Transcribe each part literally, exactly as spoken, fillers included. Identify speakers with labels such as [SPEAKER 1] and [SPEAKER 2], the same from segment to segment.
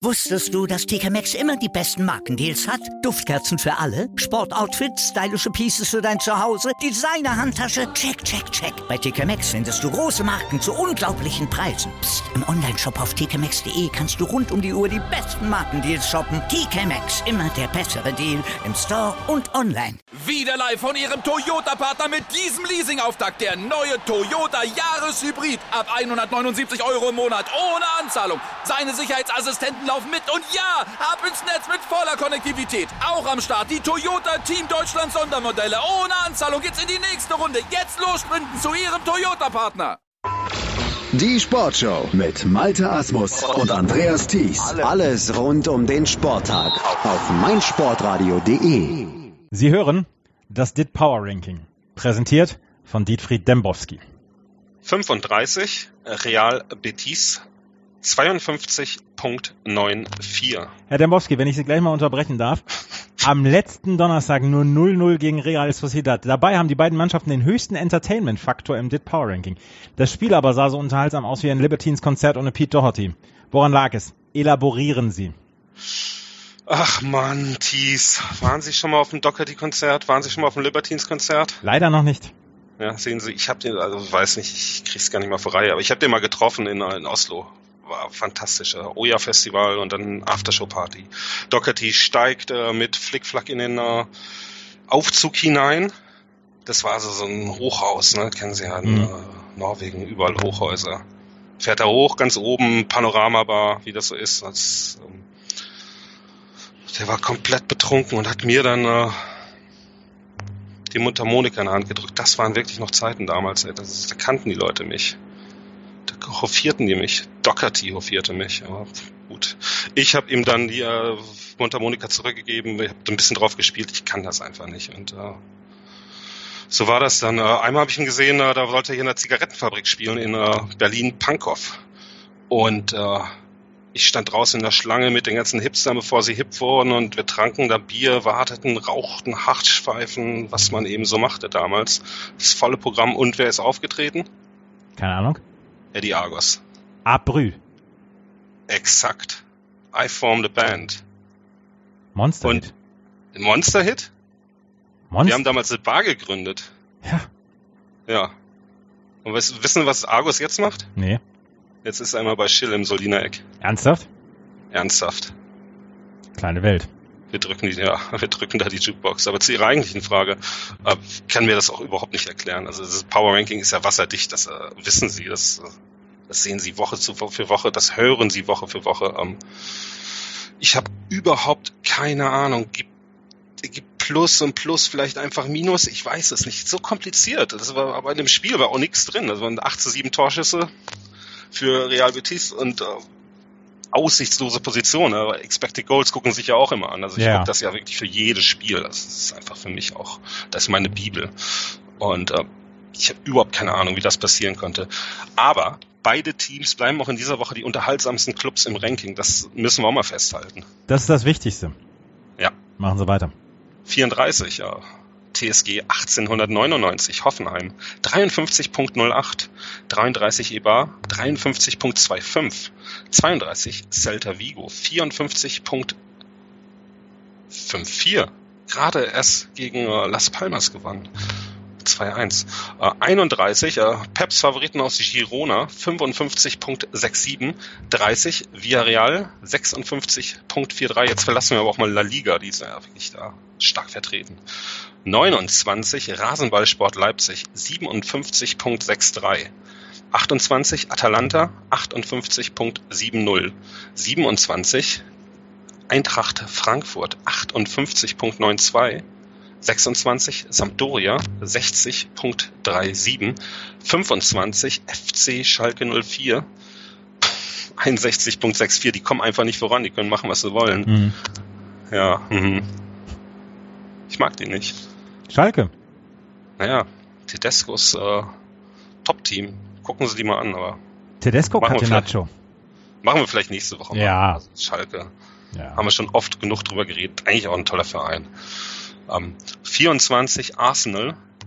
[SPEAKER 1] Wusstest du, dass T K Maxx immer die besten Markendeals hat? Duftkerzen für alle, Sportoutfits, stylische Pieces für dein Zuhause, Designer-Handtasche, check, check, check. Bei T K Maxx findest du große Marken zu unglaublichen Preisen. Psst. Im Onlineshop auf t k maxx punkt d e kannst du rund um die Uhr die besten Markendeals shoppen. T K Maxx, immer der bessere Deal im Store und online.
[SPEAKER 2] Wieder live von Ihrem Toyota-Partner mit diesem Leasing-Auftakt. Der neue Toyota Jahreshybrid. Ab hundertneunundsiebzig Euro im Monat ohne Anzahlung. Seine Sicherheitsassistenten laufen mit und ja, ab ins Netz mit voller Konnektivität. Auch am Start die Toyota Team Deutschland Sondermodelle. Ohne Anzahlung geht's in die nächste Runde. Jetzt los sprinten zu Ihrem Toyota-Partner.
[SPEAKER 3] Die Sportshow mit Malte Asmus und Andreas Thies. Alles rund um den Sporttag auf meinsportradio punkt de.
[SPEAKER 4] Sie hören das D I T Power Ranking, präsentiert von Dietfried Dembowski.
[SPEAKER 5] fünfunddreißig, Real Betis, zweiundfünfzig Komma vierundneunzig.
[SPEAKER 4] Herr Dembowski, wenn ich Sie gleich mal unterbrechen darf. Am letzten Donnerstag nur null null gegen Real Sociedad. Dabei haben die beiden Mannschaften den höchsten Entertainment-Faktor im D I T Power Ranking. Das Spiel aber sah so unterhaltsam aus wie ein Libertines-Konzert ohne Pete Doherty. Woran lag es? Elaborieren Sie.
[SPEAKER 5] Ach Mann, Thies. Waren Sie schon mal auf dem Doherty-Konzert? Waren Sie schon mal auf dem Libertines-Konzert?
[SPEAKER 4] Leider noch nicht.
[SPEAKER 5] Ja, sehen Sie, ich habe den, also ich weiß nicht, ich krieg's gar nicht mal vor Reihe, aber ich habe den mal getroffen in, in Oslo. War fantastisch. Oja-Festival und dann Aftershow-Party. Doherty steigt äh, mit Flickflack in den äh, Aufzug hinein. Das war also so ein Hochhaus, ne? Kennen Sie ja in mhm. äh, Norwegen, überall Hochhäuser. Fährt er hoch, ganz oben, Panoramabar, wie das so ist. Das, ähm, der war komplett betrunken und hat mir dann äh, die Mundharmonika in die Hand gedrückt. Das waren wirklich noch Zeiten damals. Ey. Das, da kannten die Leute mich. Da hofierten die mich. Doherty hofierte mich. Aber gut. Ich habe ihm dann die äh, Mundharmonika zurückgegeben. Ich habe ein bisschen drauf gespielt. Ich kann das einfach nicht. Und äh, so war das dann. Äh, einmal habe ich ihn gesehen, äh, da wollte er hier in einer Zigarettenfabrik spielen in äh, Berlin-Pankow. Und äh, ich stand draußen in der Schlange mit den ganzen Hipstern, bevor sie hip wurden, und wir tranken da Bier, warteten, rauchten, Hartschpfeifen, was man eben so machte damals. Das volle Programm. Und wer ist aufgetreten?
[SPEAKER 4] Keine Ahnung.
[SPEAKER 5] Eddie Argos.
[SPEAKER 4] Abrü.
[SPEAKER 5] Exakt. I formed a band.
[SPEAKER 4] Monster-Hit.
[SPEAKER 5] Und Monster-Hit?
[SPEAKER 4] Monster?
[SPEAKER 5] Wir haben damals eine Bar gegründet.
[SPEAKER 4] Ja.
[SPEAKER 5] Ja. Und weißt, wissen, was Argos jetzt macht?
[SPEAKER 4] Nee.
[SPEAKER 5] Jetzt ist er einmal bei Schill im Soliner Eck.
[SPEAKER 4] Ernsthaft?
[SPEAKER 5] Ernsthaft.
[SPEAKER 4] Kleine Welt.
[SPEAKER 5] Wir drücken die, ja, wir drücken da die Jukebox. Aber zu Ihrer eigentlichen Frage, äh, kann mir das auch überhaupt nicht erklären. Also das Power Ranking ist ja wasserdicht, das äh, wissen Sie, das, das sehen Sie Woche zu, für Woche, das hören Sie Woche für Woche. Ähm, ich habe überhaupt keine Ahnung. Gibt, gibt Plus und Plus vielleicht einfach Minus? Ich weiß es nicht. So kompliziert. Das war, aber in dem Spiel war auch nichts drin. Das waren acht zu sieben Torschüsse für Real Betis und äh, aussichtslose Position, aber Expected Goals gucken sich ja auch immer an. Also ich
[SPEAKER 4] ja.
[SPEAKER 5] gucke das ja wirklich für jedes Spiel. Das ist einfach für mich auch, das ist meine Bibel. Und äh, ich habe überhaupt keine Ahnung, wie das passieren konnte. Aber beide Teams bleiben auch in dieser Woche die unterhaltsamsten Clubs im Ranking. Das müssen wir auch mal festhalten.
[SPEAKER 4] Das ist das Wichtigste.
[SPEAKER 5] Ja.
[SPEAKER 4] Machen Sie weiter.
[SPEAKER 5] vierunddreißig, ja. T S G achtzehnhundertneunundneunzig, Hoffenheim, dreiundfünfzig Komma null acht, dreiunddreißig Eibar, dreiundfünfzig Komma fünfundzwanzig, zweiunddreißig Celta Vigo, vierundfünfzig Komma vierundfünfzig, gerade erst gegen äh, Las Palmas gewonnen, zwei eins, äh, einunddreißig, äh, Peps Favoriten aus Girona, fünfundfünfzig Komma siebenundsechzig, dreißig Villarreal, sechsundfünfzig Komma dreiundvierzig, jetzt verlassen wir aber auch mal La Liga, die ist ja wirklich da stark vertreten. neunundzwanzig Rasenballsport Leipzig, siebenundfünfzig Komma dreiundsechzig, achtundzwanzig Atalanta, achtundfünfzig Komma siebzig, siebenundzwanzig Eintracht Frankfurt, achtundfünfzig Komma zweiundneunzig, sechsundzwanzig Sampdoria, sechzig Komma siebenunddreißig, fünfundzwanzig F C Schalke null vier, einundsechzig Komma vierundsechzig, die kommen einfach nicht voran, die können machen, was sie wollen. Mhm. Ja, mhm. Ich mag die nicht.
[SPEAKER 4] Schalke?
[SPEAKER 5] Naja, Tedescos äh, Top-Team. Gucken Sie die mal an, aber...
[SPEAKER 4] Tedesco Catenaccio.
[SPEAKER 5] Machen wir vielleicht nächste Woche mal.
[SPEAKER 4] Ja.
[SPEAKER 5] Also Schalke.
[SPEAKER 4] Ja.
[SPEAKER 5] Haben wir schon oft genug drüber geredet. Eigentlich auch ein toller Verein. Ähm, vierundzwanzig Arsenal,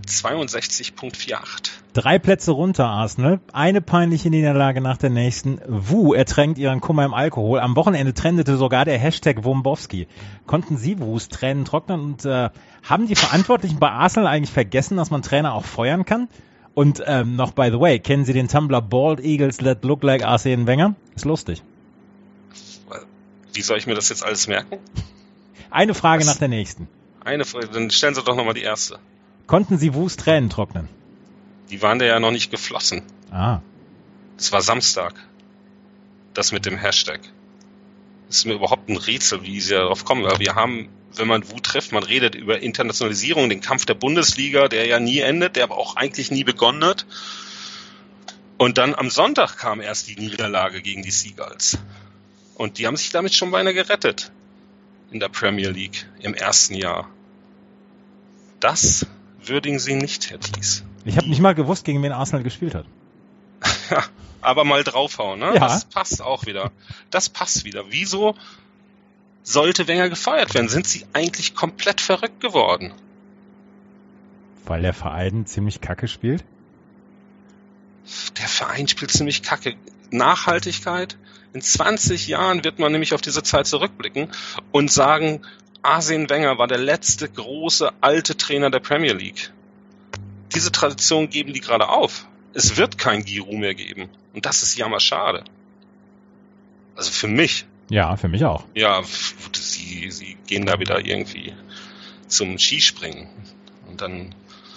[SPEAKER 5] zweiundsechzig Komma achtundvierzig.
[SPEAKER 4] Drei Plätze runter, Arsenal. Eine peinliche Niederlage nach der nächsten. Wu ertränkt ihren Kummer im Alkohol. Am Wochenende trendete sogar der Hashtag Wombowski. Konnten Sie Wus Tränen trocknen und äh, haben die Verantwortlichen bei Arsenal eigentlich vergessen, dass man Trainer auch feuern kann? Und ähm, noch by the way, kennen Sie den Tumblr Bald Eagles That Look Like Arsene Wenger? Ist lustig.
[SPEAKER 5] Wie soll ich mir das jetzt alles merken?
[SPEAKER 4] Eine Frage
[SPEAKER 5] Was?
[SPEAKER 4] nach der nächsten.
[SPEAKER 5] Eine Frage, dann stellen Sie doch nochmal die erste.
[SPEAKER 4] Konnten Sie Wus Tränen trocknen?
[SPEAKER 5] Die waren da ja noch nicht geflossen.
[SPEAKER 4] Ah.
[SPEAKER 5] Es war Samstag. Das mit dem Hashtag. Das ist mir überhaupt ein Rätsel, wie sie darauf kommen. Aber wir haben, wenn man Wu trifft, man redet über Internationalisierung, den Kampf der Bundesliga, der ja nie endet, der aber auch eigentlich nie begonnen hat. Und dann am Sonntag kam erst die Niederlage gegen die Seagulls. Und die haben sich damit schon beinahe gerettet. In der Premier League im ersten Jahr. Das würdigen Sie nicht, Herr Thies.
[SPEAKER 4] Ich habe nicht mal gewusst, gegen wen Arsenal gespielt hat.
[SPEAKER 5] Ja, aber mal draufhauen, ne?
[SPEAKER 4] Ja.
[SPEAKER 5] Das passt auch wieder. Das passt wieder. Wieso sollte Wenger gefeuert werden? Sind Sie eigentlich komplett verrückt geworden?
[SPEAKER 4] Weil der Verein ziemlich kacke spielt?
[SPEAKER 5] Der Verein spielt ziemlich kacke. Nachhaltigkeit. In zwanzig Jahren wird man nämlich auf diese Zeit zurückblicken und sagen, Arsene Wenger war der letzte große alte Trainer der Premier League. Diese Tradition geben die gerade auf. Es wird kein Giroud mehr geben. Und das ist jammerschade. Also für mich.
[SPEAKER 4] Ja, für mich auch.
[SPEAKER 5] Ja, sie, sie gehen da wieder irgendwie zum Skispringen. Und dann,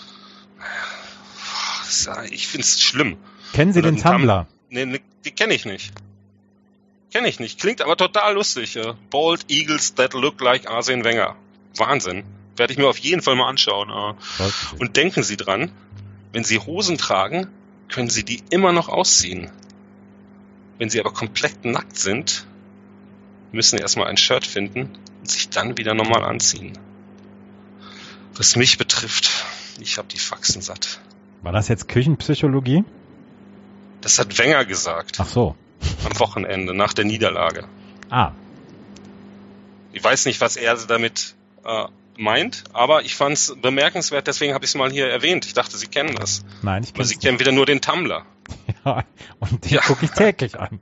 [SPEAKER 5] ich finde es schlimm.
[SPEAKER 4] Kennen Sie den Tumblr?
[SPEAKER 5] Nee, nee, die kenne ich nicht. Kenne ich nicht. Klingt aber total lustig. Ja. Bald Eagles That Look Like Arsene Wenger. Wahnsinn. Werde ich mir auf jeden Fall mal anschauen. Und denken Sie dran, wenn Sie Hosen tragen, können Sie die immer noch ausziehen. Wenn Sie aber komplett nackt sind, müssen Sie erstmal ein Shirt finden und sich dann wieder normal anziehen. Was mich betrifft, ich habe die Faxen satt.
[SPEAKER 4] War das jetzt Küchenpsychologie?
[SPEAKER 5] Das hat Wenger gesagt.
[SPEAKER 4] Ach so.
[SPEAKER 5] Am Wochenende, nach der Niederlage.
[SPEAKER 4] Ah.
[SPEAKER 5] Ich weiß nicht, was er damit äh, meint, aber ich fand es bemerkenswert, deswegen habe ich es mal hier erwähnt. Ich dachte, Sie kennen das.
[SPEAKER 4] Nein, ich
[SPEAKER 5] Aber
[SPEAKER 4] kenne
[SPEAKER 5] Sie kennen wieder nur den Tumblr.
[SPEAKER 4] Ja, und den
[SPEAKER 5] Ja.
[SPEAKER 4] gucke ich täglich an.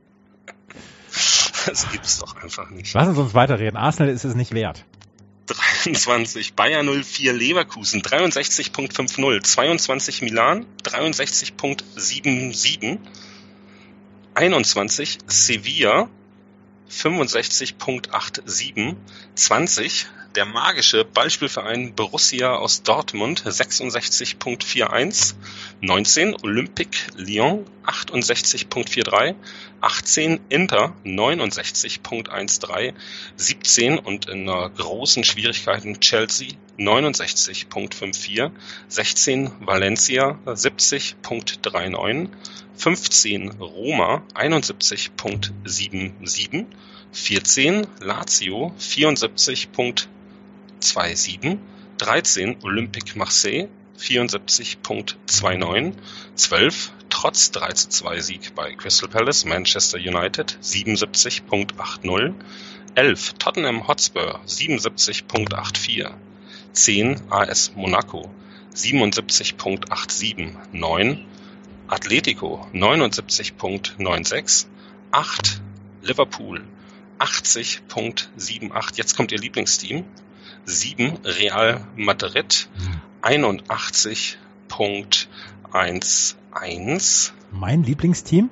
[SPEAKER 5] Das gibt's doch einfach nicht.
[SPEAKER 4] Lassen Sie uns weiterreden. Arsenal ist es nicht wert.
[SPEAKER 5] dreiundzwanzig, Bayer null vier Leverkusen, dreiundsechzig Komma fünfzig, zweiundzwanzig Milan, dreiundsechzig Komma siebenundsiebzig, einundzwanzig Sevilla, fünfundsechzig Komma siebenundachtzig, zwanzig der magische Ballspielverein Borussia aus Dortmund, sechsundsechzig Komma einundvierzig, neunzehn Olympique Lyon, achtundsechzig Komma dreiundvierzig, achtzehn Inter, neunundsechzig Komma dreizehn, siebzehn und in einer großen Schwierigkeiten Chelsea, neunundsechzig Komma vierundfünfzig, sechzehn Valencia, siebzig Komma neununddreißig, fünfzehn Roma, einundsiebzig Komma siebenundsiebzig, vierzehn Lazio, vierundsiebzig Komma siebenundzwanzig, dreizehn Olympique Marseille, vierundsiebzig Komma neunundzwanzig, zwölf trotz drei zu zwei Sieg bei Crystal Palace, Manchester United, siebenundsiebzig Komma achtzig, elf Tottenham Hotspur, siebenundsiebzig Komma vierundachtzig, zehn A S Monaco, siebenundsiebzig Komma siebenundachtzig, neun Atletico, neunundsiebzig Komma sechsundneunzig, acht Liverpool, achtzig Komma achtzig, jetzt kommt Ihr Lieblingsteam, sieben Real Madrid, einundachtzig Komma elf.
[SPEAKER 4] Mein Lieblingsteam?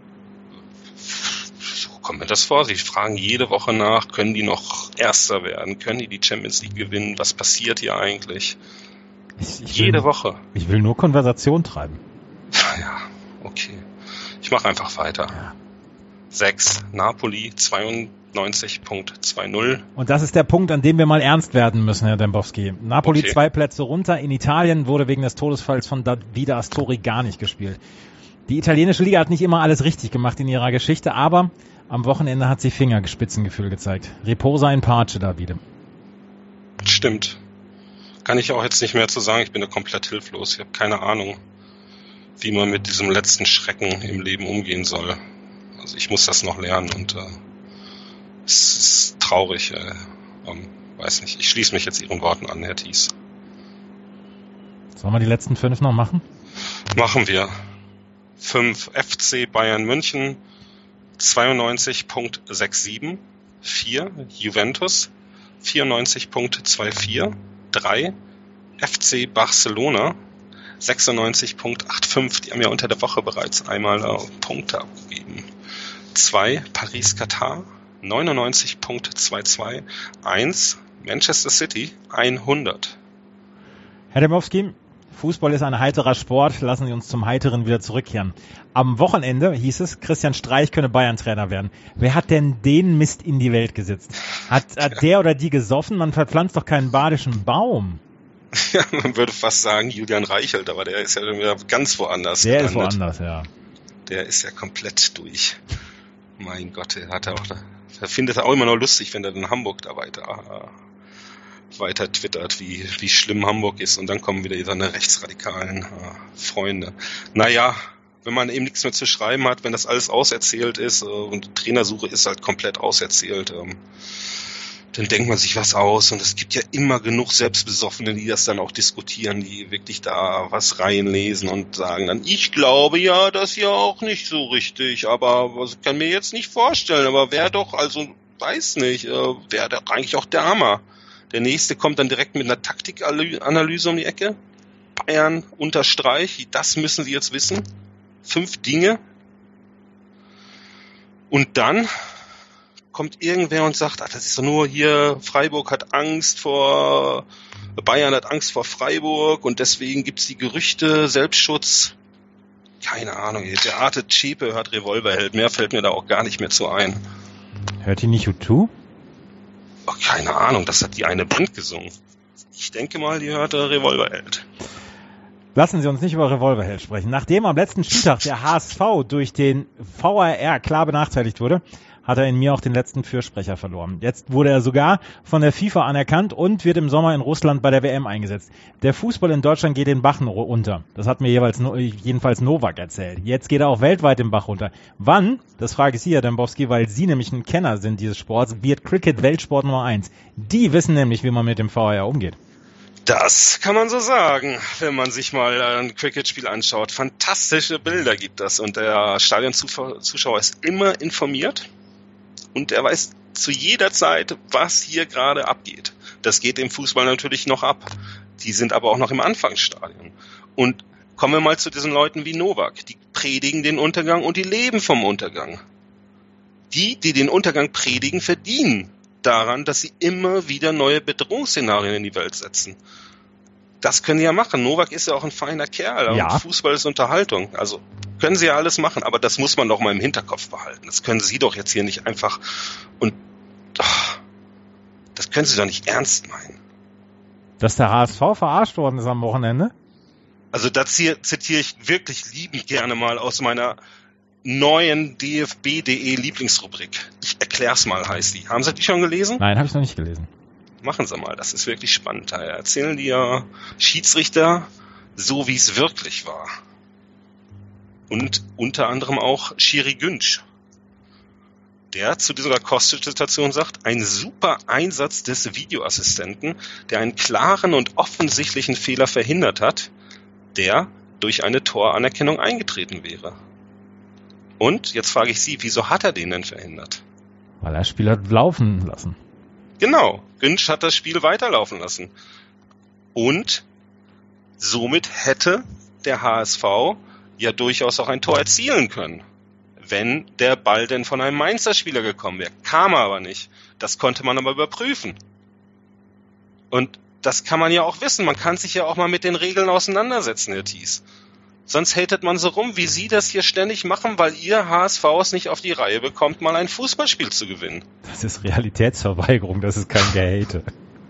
[SPEAKER 5] So kommt mir das vor. Sie fragen jede Woche nach, können die noch Erster werden? Können die die Champions League gewinnen? Was passiert hier eigentlich?
[SPEAKER 4] Ich, ich
[SPEAKER 5] Jede
[SPEAKER 4] will,
[SPEAKER 5] Woche.
[SPEAKER 4] Ich will nur Konversation treiben.
[SPEAKER 5] Ja, okay. Ich mache einfach weiter.
[SPEAKER 4] Ja.
[SPEAKER 5] sechs Napoli, zweiundneunzig Komma zwanzig.
[SPEAKER 4] Und das ist der Punkt, an dem wir mal ernst werden müssen, Herr Dembowski. Napoli
[SPEAKER 5] Okay.
[SPEAKER 4] zwei Plätze runter. In Italien wurde wegen des Todesfalls von Davide Astori gar nicht gespielt. Die italienische Liga hat nicht immer alles richtig gemacht in ihrer Geschichte, aber am Wochenende hat sie Fingerspitzengefühl gezeigt. Riposa in Pace, Davide.
[SPEAKER 5] Stimmt. Kann ich auch jetzt nicht mehr zu sagen. Ich bin da komplett hilflos. Ich habe keine Ahnung, wie man mit diesem letzten Schrecken im Leben umgehen soll. Also ich muss das noch lernen und äh, es ist traurig. Äh, ähm, weiß nicht. Ich schließe mich jetzt Ihren Worten an, Herr Thies.
[SPEAKER 4] Sollen wir die letzten fünf noch machen?
[SPEAKER 5] Machen wir. fünf F C Bayern München, zweiundneunzig Komma siebenundsechzig. vier Juventus, vierundneunzig Komma vierundzwanzig. drei F C Barcelona, sechsundneunzig Komma fünfundachtzig. Die haben ja unter der Woche bereits einmal äh, Punkte abgegeben. zwei Paris Katar, neunundneunzig Komma zweiundzwanzig. eins Manchester City, hundert.
[SPEAKER 4] Herr Dembowski, Fußball ist ein heiterer Sport. Lassen Sie uns zum Heiteren wieder zurückkehren. Am Wochenende hieß es, Christian Streich könne Bayern-Trainer werden. Wer hat denn den Mist in die Welt gesetzt? Hat, hat der oder die gesoffen? Man verpflanzt doch keinen badischen Baum.
[SPEAKER 5] Ja, man würde fast sagen Julian Reichelt, aber der ist ja wieder ganz woanders.
[SPEAKER 4] Der
[SPEAKER 5] gelandet.
[SPEAKER 4] ist woanders, ja.
[SPEAKER 5] Der ist ja komplett durch. Mein Gott, der hat er auch, der findet er auch immer noch lustig, wenn er in Hamburg da weiter, weiter twittert, wie, wie schlimm Hamburg ist, und dann kommen wieder seine rechtsradikalen äh, Freunde. Naja, wenn man eben nichts mehr zu schreiben hat, wenn das alles auserzählt ist äh, und die Trainersuche ist halt komplett auserzählt, ähm, dann denkt man sich was aus, und es gibt ja immer genug Selbstbesoffene, die das dann auch diskutieren, die wirklich da was reinlesen und sagen dann, ich glaube ja, das ja auch nicht so richtig, aber was kann mir jetzt nicht vorstellen, aber wer doch, also weiß nicht, äh, wer doch eigentlich auch der Hammer. Der nächste kommt dann direkt mit einer Taktikanalyse um die Ecke. Bayern unter Streich, das müssen Sie jetzt wissen. Fünf Dinge. Und dann kommt irgendwer und sagt, ach, das ist doch nur hier, Freiburg hat Angst vor, Bayern hat Angst vor Freiburg und deswegen gibt's die Gerüchte, Selbstschutz. Keine Ahnung, der Arte Zschäpe hört Revolverheld, mehr fällt mir da auch gar nicht mehr zu ein.
[SPEAKER 4] Hört die nicht U zwei?
[SPEAKER 5] Oh, keine Ahnung, das hat die eine Band gesungen. Ich denke mal, die hörte Revolverheld.
[SPEAKER 4] Lassen Sie uns nicht über Revolverheld sprechen. Nachdem am letzten Spieltag der H S V durch den V R R klar benachteiligt wurde, hat er in mir auch den letzten Fürsprecher verloren. Jetzt wurde er sogar von der FIFA anerkannt und wird im Sommer in Russland bei der W M eingesetzt. Der Fußball in Deutschland geht den Bach runter. Das hat mir jeweils jedenfalls Novak erzählt. Jetzt geht er auch weltweit den Bach runter. Wann? Das frage ich Sie, Herr Dembowski, weil Sie nämlich ein Kenner sind dieses Sports, wird Cricket Weltsport Nummer eins. Die wissen nämlich, wie man mit dem V R R umgeht.
[SPEAKER 5] Das kann man so sagen, wenn man sich mal ein Cricket-Spiel anschaut. Fantastische Bilder gibt das, und der Stadionzuschauer ist immer informiert. Und er weiß zu jeder Zeit, was hier gerade abgeht. Das geht im Fußball natürlich noch ab. Die sind aber auch noch im Anfangsstadion. Und kommen wir mal zu diesen Leuten wie Novak. Die predigen den Untergang und die leben vom Untergang. Die, die den Untergang predigen, verdienen daran, dass sie immer wieder neue Bedrohungsszenarien in die Welt setzen. Das können sie ja machen. Novak ist ja auch ein feiner Kerl.
[SPEAKER 4] Ja.
[SPEAKER 5] Und Fußball ist Unterhaltung. Also können sie ja alles machen, aber das muss man doch mal im Hinterkopf behalten. Das können sie doch jetzt hier nicht einfach, und oh, das können sie doch nicht ernst meinen.
[SPEAKER 4] Dass der H S V verarscht worden ist am Wochenende?
[SPEAKER 5] Also das hier zitiere ich wirklich liebend gerne mal aus meiner neuen D F B punkt de Lieblingsrubrik. Ich erklär's mal, heißt die. Haben Sie die schon gelesen?
[SPEAKER 4] Nein, habe ich noch nicht gelesen.
[SPEAKER 5] Machen Sie mal, das ist wirklich spannend. Da erzählen die ja Schiedsrichter so, wie es wirklich war. Und unter anderem auch Schiri Günsch, der zu dieser Kostic-Situation sagt, ein super Einsatz des Videoassistenten, der einen klaren und offensichtlichen Fehler verhindert hat, der durch eine Toranerkennung eingetreten wäre. Und jetzt frage ich Sie, wieso hat er den denn verhindert?
[SPEAKER 4] Weil er das Spiel hat laufen lassen.
[SPEAKER 5] Genau, Günsch hat das Spiel weiterlaufen lassen. Und somit hätte der H S V ja durchaus auch ein Tor erzielen können, wenn der Ball denn von einem Mainzer Spieler gekommen wäre. Kam aber nicht. Das konnte man aber überprüfen. Und das kann man ja auch wissen. Man kann sich ja auch mal mit den Regeln auseinandersetzen, Herr Thies. Sonst hatet man so rum, wie Sie das hier ständig machen, weil Ihr H S V es nicht auf die Reihe bekommt, mal ein Fußballspiel zu gewinnen.
[SPEAKER 4] Das ist Realitätsverweigerung, das ist kein Gehate.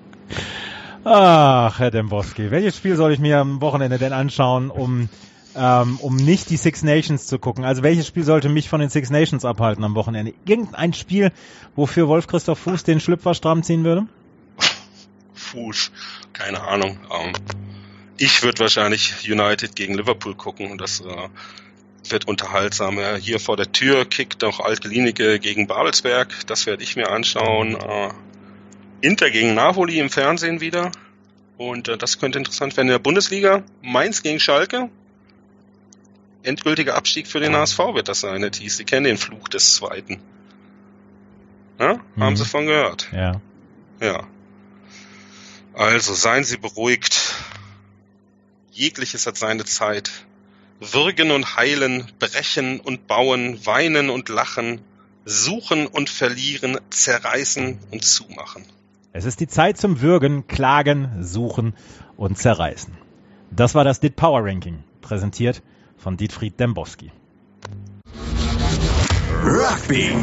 [SPEAKER 4] Ach, Herr Dembowski, welches Spiel soll ich mir am Wochenende denn anschauen, um ähm, um nicht die Six Nations zu gucken? Also welches Spiel sollte mich von den Six Nations abhalten am Wochenende? Irgendein Spiel, wofür Wolf-Christoph Fuß den Schlüpfer stramm ziehen würde?
[SPEAKER 5] Fuß, keine Ahnung. Ähm, ich würde wahrscheinlich United gegen Liverpool gucken, und das äh, wird unterhaltsam. Ja, hier vor der Tür kickt noch Alt-Klinike gegen Babelsberg, das werde ich mir anschauen. Äh, Inter gegen Napoli im Fernsehen wieder. Und äh, das könnte interessant werden in der Bundesliga. Mainz gegen Schalke. Endgültiger Abstieg für den H S V wird das sein, Herr Thies. Sie kennen den Fluch des Zweiten. Ja? Mhm. Haben Sie von gehört?
[SPEAKER 4] Ja.
[SPEAKER 5] Ja. Also, seien Sie beruhigt. Jegliches hat seine Zeit. Würgen und heilen, brechen und bauen, weinen und lachen, suchen und verlieren, zerreißen und zumachen.
[SPEAKER 4] Es ist die Zeit zum Würgen, Klagen, Suchen und Zerreißen. Das war das D I T Power Ranking, präsentiert von Dietfried Dembowski.
[SPEAKER 3] Rugby.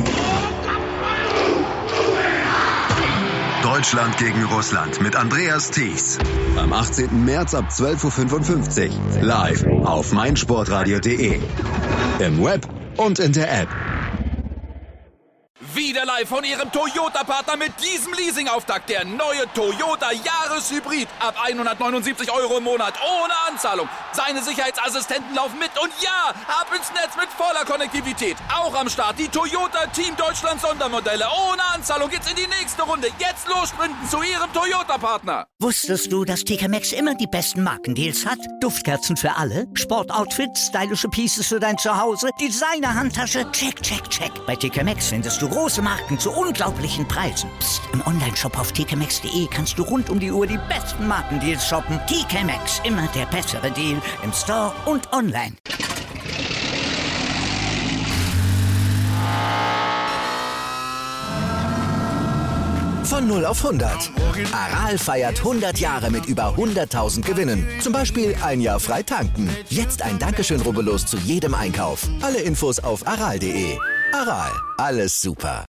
[SPEAKER 3] Deutschland gegen Russland mit Andreas Thies. Am achtzehnten März ab zwölf Uhr fünfundfünfzig. Live auf meinsportradio punkt de. Im Web und in der App.
[SPEAKER 2] Wieder live von Ihrem Toyota-Partner mit diesem Leasing-Auftakt. Der neue Toyota Jahreshybrid. Ab hundertneunundsiebzig Euro im Monat. Ohne Anzahlung. Seine Sicherheitsassistenten laufen mit. Und ja, ab ins Netz mit voller Konnektivität. Auch am Start die Toyota Team Deutschland Sondermodelle. Ohne Anzahlung geht's in die nächste Runde. Jetzt los sprinten zu Ihrem Toyota-Partner.
[SPEAKER 1] Wusstest du, dass T K Maxx immer die besten Markendeals hat? Duftkerzen für alle, Sportoutfits, stylische Pieces für dein Zuhause, Designer-Handtasche, check, check, check. Bei T K Maxx findest du große Marken zu unglaublichen Preisen. Psst. Im Onlineshop auf t k maxx punkt de kannst du rund um die Uhr die besten Markendeals shoppen. T K Maxx, immer der bessere Deal im Store und online.
[SPEAKER 6] Von null auf hundert. Aral feiert hundert Jahre mit über hunderttausend Gewinnen. Zum Beispiel ein Jahr frei tanken. Jetzt ein Dankeschön, rubbellos zu jedem Einkauf. Alle Infos auf aral punkt de. Aral, alles super.